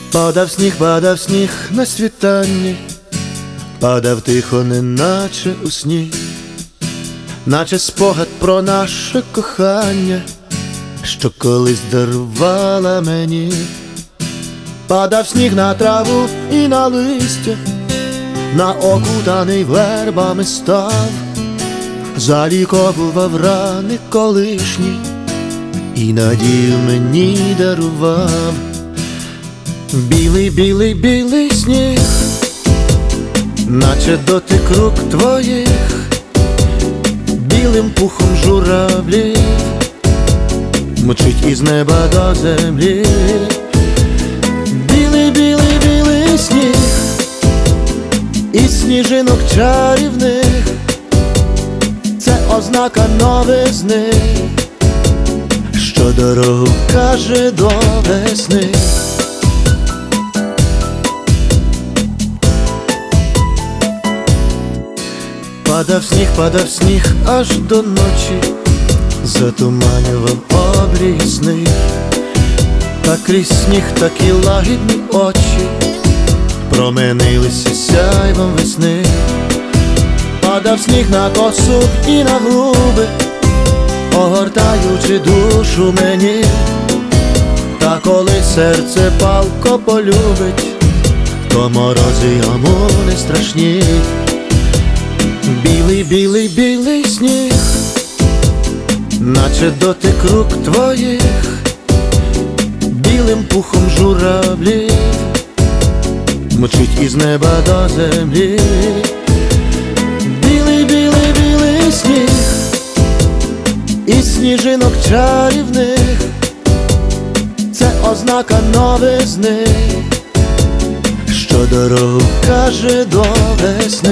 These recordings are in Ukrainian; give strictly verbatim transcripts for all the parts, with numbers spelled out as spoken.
Падав сніг, падав сніг на світанні, падав тихо, неначе у сні, наче спогад про наше кохання, що колись дарувала мені. Падав сніг на траву і на листя, на окутаний вербами став, заліковував рани колишні і надію мені дарував. Білий, білий, білий сніг, наче дотик рук твоїх, білим пухом журавлів мчить із неба до землі. Білий, білий, білий сніг, із сніжинок чарівних, це ознака новизни, що дорогу каже до весни. Падав сніг, падав сніг аж до ночі, затуманював обрій сни, та крізь сніг такі лагідні очі променилися сяйвом весни. Падав сніг на косу і на губи, огортаючи душу мені, та коли серце палко полюбить, то морози йому не страшні. Білий, білий, білий сніг, наче дотик рук твоїх, білим пухом журавлів мчить із неба до землі. Білий, білий, білий сніг, із сніжинок чарівних, це ознака новизни, що дорогу каже до весни.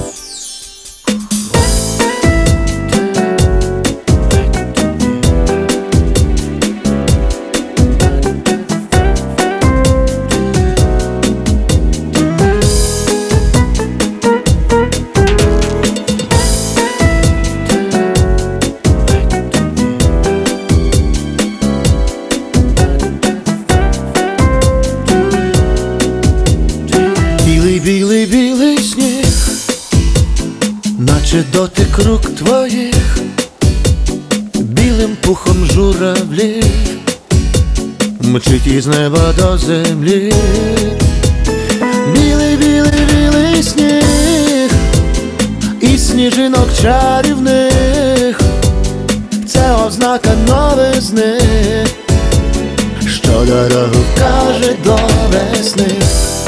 Білий, білий сніг, наче дотик рук твоїх, білим пухом журавлів мчить із неба до землі. Білий, білий, білий сніг, із сніжинок чарівних, це ознака новизни, що дорогу каже до весни.